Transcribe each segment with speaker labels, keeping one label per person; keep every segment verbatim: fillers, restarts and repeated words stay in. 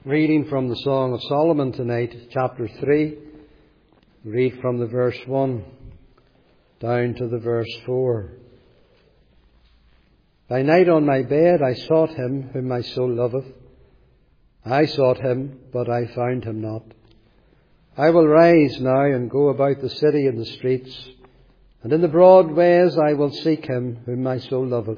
Speaker 1: Reading from the Song of Solomon tonight, chapter three. Read from the verse one down to the verse four. By night on my bed I sought him whom my soul loveth. I sought him, but I found him not. I will rise now and go about the city and the streets, and in the broad ways I will seek him whom my soul loveth.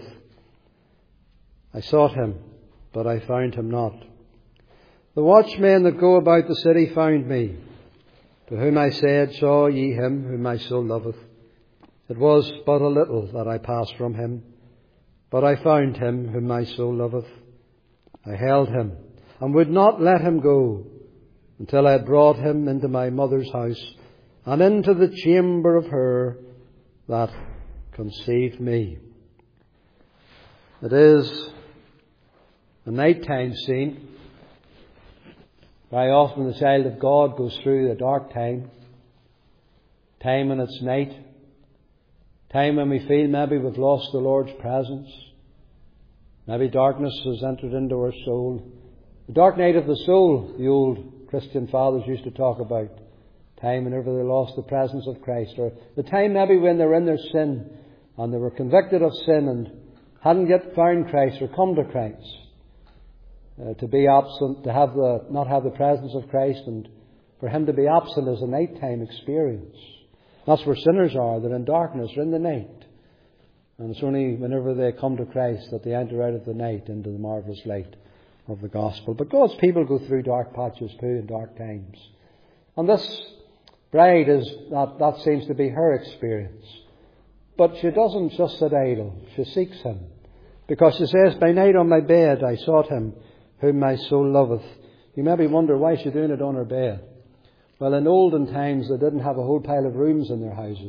Speaker 1: I sought him, but I found him not. The watchmen that go about the city found me, to whom I said, Saw ye him whom my soul loveth? It was but a little that I passed from him, but I found him whom my soul loveth. I held him, and would not let him go, until I had brought him into my mother's house, and into the chamber of her that conceived me. It is a nighttime scene. Very often the child of God goes through a dark time, time when it's night, time when we feel maybe we've lost the Lord's presence, maybe darkness has entered into our soul. The dark night of the soul, the old Christian fathers used to talk about, time whenever they lost the presence of Christ, or the time maybe when they were in their sin and they were convicted of sin and hadn't yet found Christ or come to Christ. Uh, to be absent, to have the not have the presence of Christ, and for him to be absent is a nighttime experience. That's where sinners are. They're in darkness, they're in the night. And it's only whenever they come to Christ that they enter out of the night into the marvellous light of the gospel. But God's people go through dark patches too, in dark times. And this bride is that that seems to be her experience. But she doesn't just sit idle. She seeks him. Because she says, By night on my bed I sought him whom my soul loveth. You maybe wonder why she's doing it on her bed. Well, in olden times they didn't have a whole pile of rooms in their houses.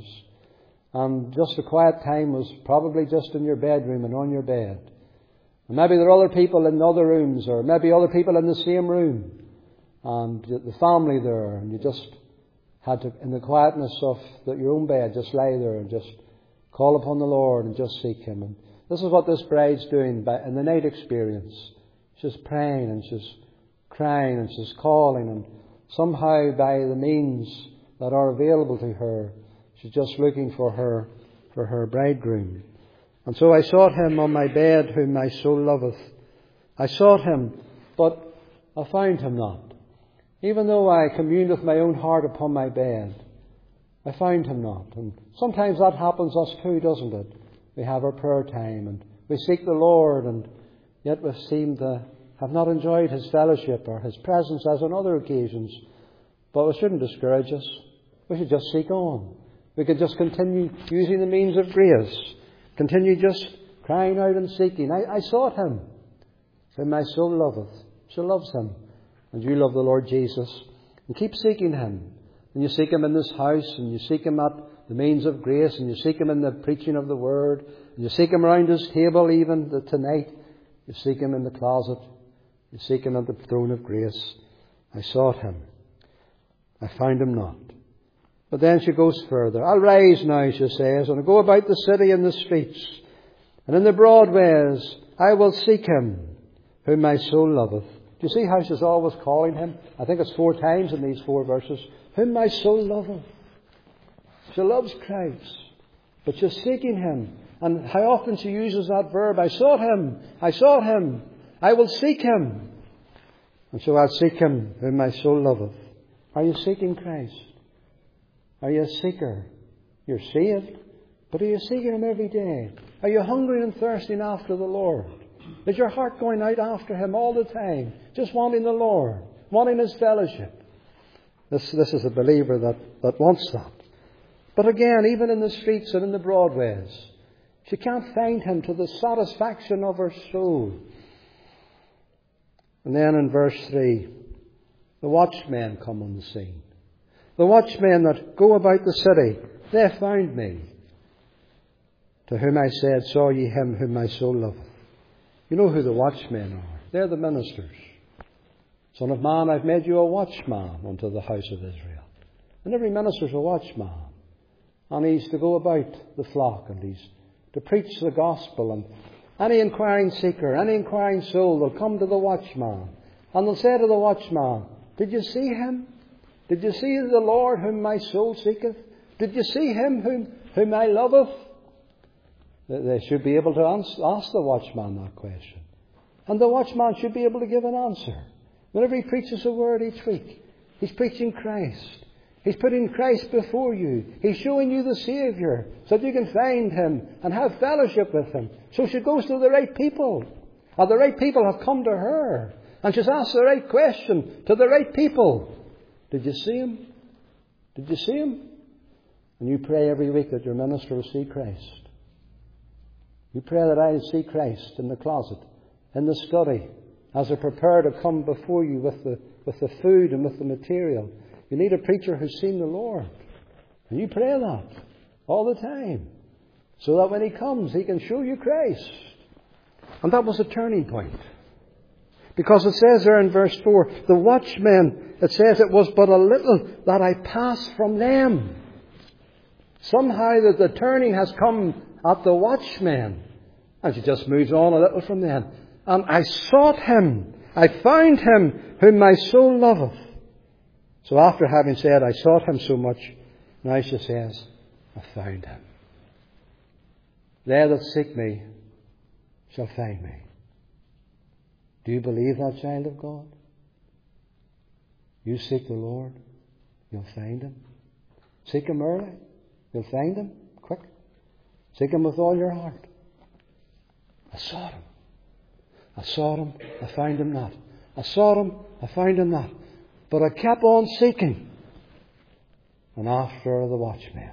Speaker 1: And just a quiet time was probably just in your bedroom and on your bed. And maybe there are other people in other rooms, or maybe other people in the same room. And the family there, and you just had to, in the quietness of the, your own bed, just lie there and just call upon the Lord and just seek him. And this is what this bride's doing by, in the night experience. She's praying and she's crying and she's calling, and somehow by the means that are available to her, she's just looking for her for her bridegroom. And so I sought him on my bed whom my soul loveth. I sought him, but I found him not. Even though I communed with my own heart upon my bed, I found him not. And sometimes that happens us too, doesn't it? We have our prayer time and we seek the Lord, and yet we seem to have not enjoyed his fellowship or his presence as on other occasions. But it shouldn't discourage us. We should just seek on. We could just continue using the means of grace. Continue just crying out and seeking. I, I sought him, whom my soul loveth. She loves him. And you love the Lord Jesus. And keep seeking him. And you seek him in this house, and you seek him at the means of grace, and you seek him in the preaching of the word, and you seek him around his table even tonight. You seek him in the closet. You seek him at the throne of grace. I sought him. I found him not. But then she goes further. I'll rise now, she says, and I'll go about the city and the streets, and in the broad ways I will seek him whom my soul loveth. Do you see how she's always calling him? I think it's four times in these four verses. Whom my soul loveth. She loves Christ, but she's seeking him. And how often she uses that verb, I sought him, I sought him, I will seek him. And so I'll seek him whom my soul loveth. Are you seeking Christ? Are you a seeker? You're saved, but are you seeking him every day? Are you hungry and thirsting after the Lord? Is your heart going out after him all the time, just wanting the Lord, wanting his fellowship? This, this is a believer that, that wants that. But again, even in the streets and in the broad ways, she can't find him to the satisfaction of her soul. And then in verse three, the watchmen come on the scene. The watchmen that go about the city, they found me. To whom I said, Saw ye him whom my soul loveth? You know who the watchmen are. They're the ministers. Son of man, I've made you a watchman unto the house of Israel. And every minister's a watchman. And he's to go about the flock, and he's to preach the gospel, and any inquiring seeker, any inquiring soul will come to the watchman, And they'll say to the watchman, did you see him? Did you see the Lord whom my soul seeketh? Did you see him whom, whom I loveth? They should be able to ask the watchman that question. And the watchman should be able to give an answer. Whenever he preaches a word each week, he's preaching Christ. He's putting Christ before you. He's showing you the Saviour so that you can find him and have fellowship with him. So she goes to the right people. And the right people have come to her. And she's asked the right question to the right people. Did you see him? Did you see him? And you pray every week that your minister will see Christ. You pray that I will see Christ in the closet, in the study, as I prepare to come before you with the, with the food and with the material. You need a preacher who's seen the Lord. And you pray that all the time. So that when he comes, he can show you Christ. And that was a turning point. Because it says there in verse four, the watchmen, it says it was but a little that I passed from them. Somehow that the turning has come at the watchmen. And she just moves on a little from then. And I sought him. I found him whom my soul loveth. So after having said, I sought him so much, now she says, I found him. They that seek me shall find me. Do you believe that, child of God? You seek the Lord, you'll find him. Seek him early, you'll find him quick. Seek him with all your heart. I sought him. I sought him, I found him not. I sought him, I found him not. But I kept on seeking. And after the watchman,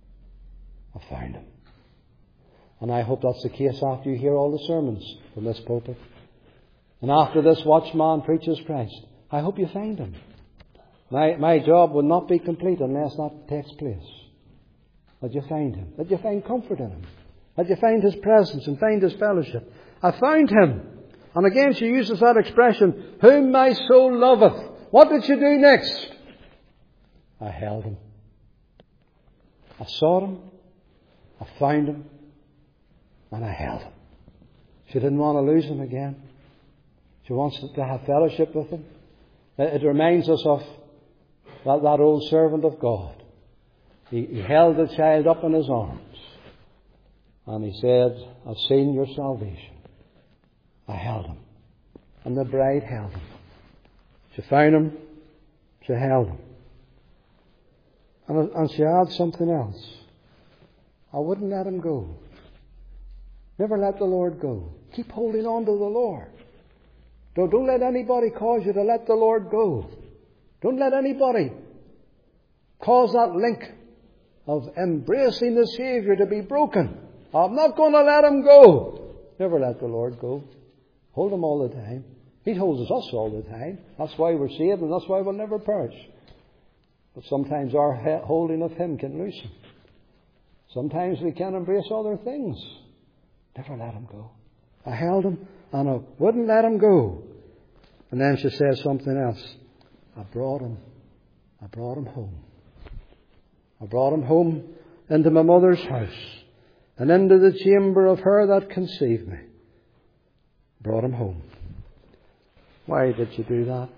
Speaker 1: I found him. And I hope that's the case after you hear all the sermons from this pulpit. And after this watchman preaches Christ, I hope you find him. My, my job will not be complete unless that takes place. That you find him. That you find comfort in him. That you find his presence and find his fellowship. I found him. And again she uses that expression, whom my soul loveth. What did she do next? I held him. I sought him. I found him. And I held him. She didn't want to lose him again. She wants to have fellowship with him. It reminds us of that, that old servant of God. He, he held the child up in his arms. And he said, I've seen your salvation. I held him. And the bride held him. She found him. She held him. And, and she adds something else. I wouldn't let him go. Never let the Lord go. Keep holding on to the Lord. Don't, don't let anybody cause you to let the Lord go. Don't let anybody cause that link of embracing the Saviour to be broken. I'm not going to let him go. Never let the Lord go. Hold him all the time. He holds us all the time. That's why we're saved and that's why we'll never perish. But sometimes our holding of him can loosen. Sometimes we can embrace other things. Never let him go. I held him and I wouldn't let him go. And then she says something else. I brought him. I brought him home. I brought him home into my mother's house and into the chamber of her that conceived me. Brought him home. Why did she do that?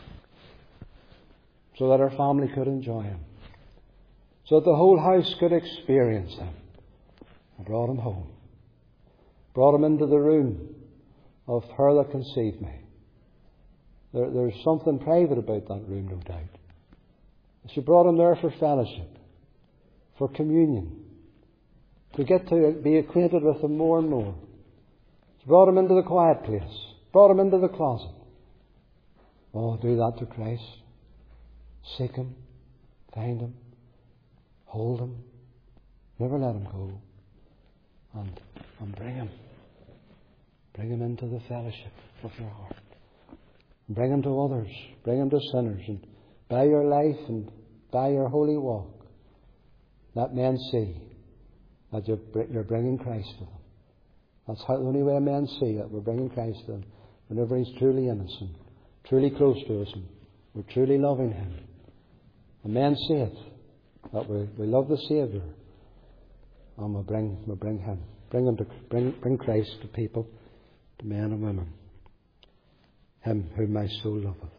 Speaker 1: So that her family could enjoy him. So that the whole house could experience him. I brought him home. Brought him into the room of her that conceived me. There, there's something private about that room, no doubt. She brought him there for fellowship, for communion, to get to be acquainted with him more and more. She brought him into the quiet place, brought him into the closet. Oh, do that to Christ. Seek him, find him, hold him, never let him go, and, and bring him. Bring him into the fellowship of your heart. Bring him to others. Bring him to sinners. And by your life and by your holy walk, let men see that you're bringing Christ to them. That's how, the only way men see it. We're bringing Christ to them. Whenever he's truly innocent, truly close to us, and we're truly loving him. And men see it, that we, we love the Saviour. And we'll bring, we'll bring him. Bring him to bring, bring Christ to people, to men and women. him whom my soul loveth.